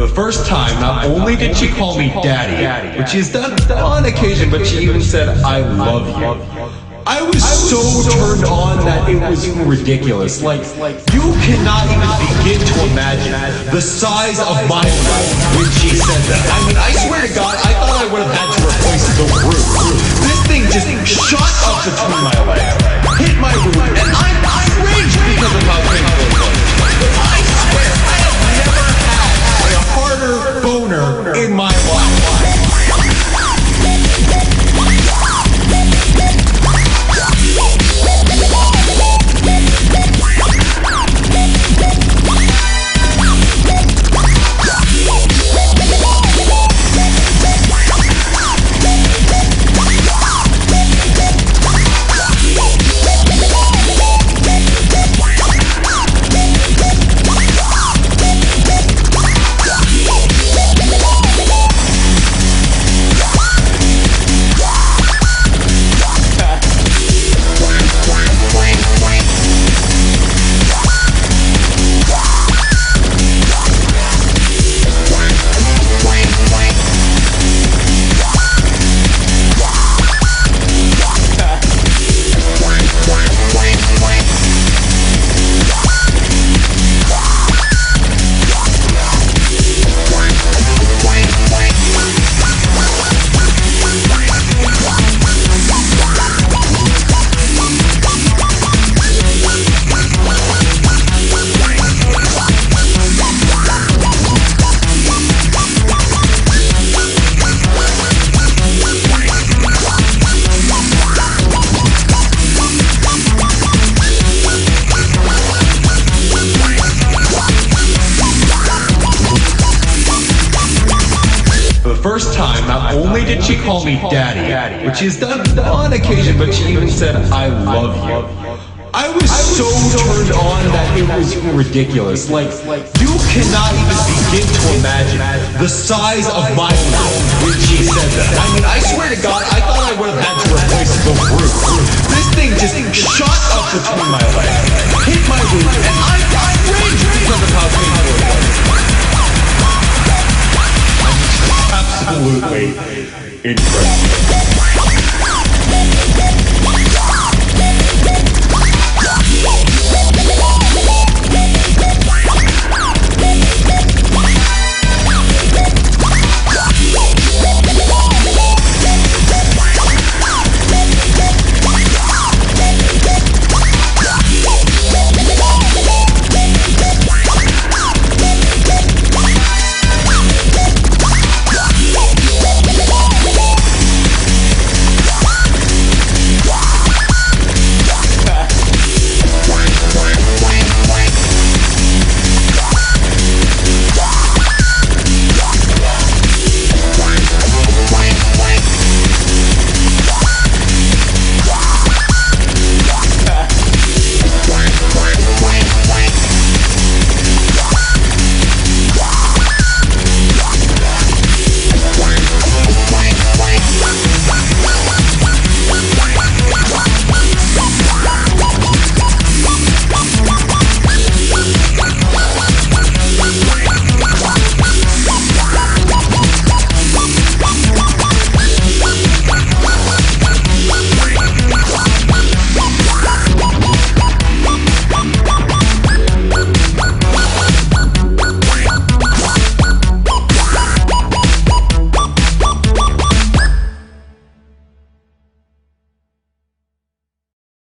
The first time, not only did she call me daddy, which she has done on occasion, but she even said, "I love you." I was so turned on that it was ridiculous. Like, you cannot even begin to imagine the size of my mouth when she said that. I mean, I swear to God, I thought I would have had to replace the roof. This thing just shot up between my legs, hit my roof, and I cringed because of how painful it was. I swear, I have never had a harder boner in my life. First time, not only did she call me daddy, which she has done on occasion, but she even said, "I love you." I was so turned on that it was ridiculous. Like, you cannot even begin to imagine the size of my mouth when she said that. I mean, I swear to God, I thought I would have had to replace the roof. This thing just shot up between my legs, hit my roof, and I cringed because of how painful it was. Absolutely incredible.